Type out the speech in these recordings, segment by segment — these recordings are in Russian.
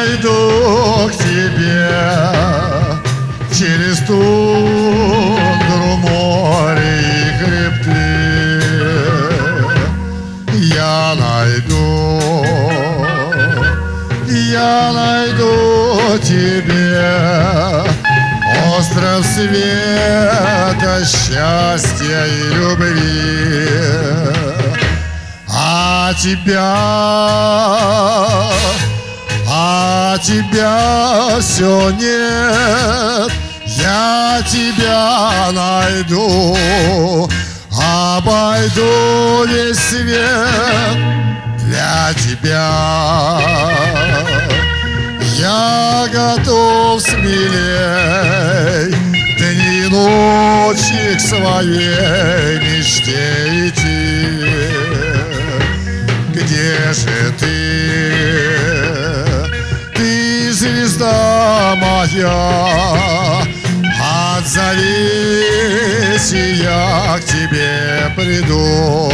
иду к тебе через тундру, море и хребты. Я найду тебе остров света, счастья и любви. А тебя все нет. Я тебя найду, обойду весь свет для тебя. Я готов смелей дни и ночи к своей мечте идти. Где же ты, звезда моя? Отзовись, и я к тебе приду.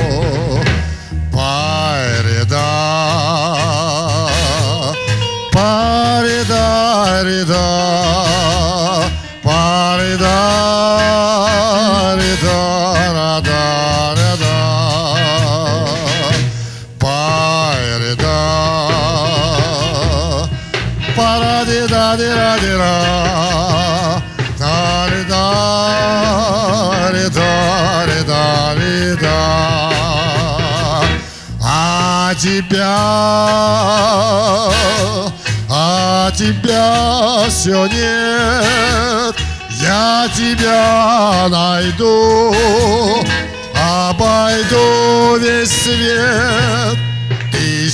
А тебя все нет. Я тебя найду, обойду весь свет. Ты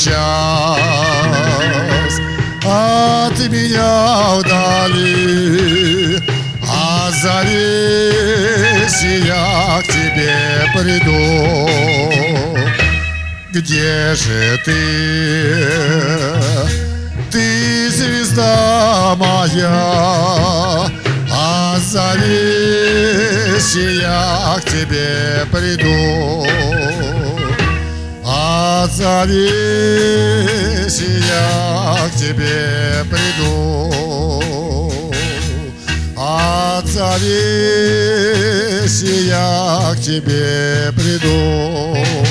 сейчас от меня вдали, озовись, и я к тебе приду. Где же ты, звезда моя? Отзовись, и я к тебе приду. Отзовись, и я к тебе приду. Отзовись, и я к тебе приду.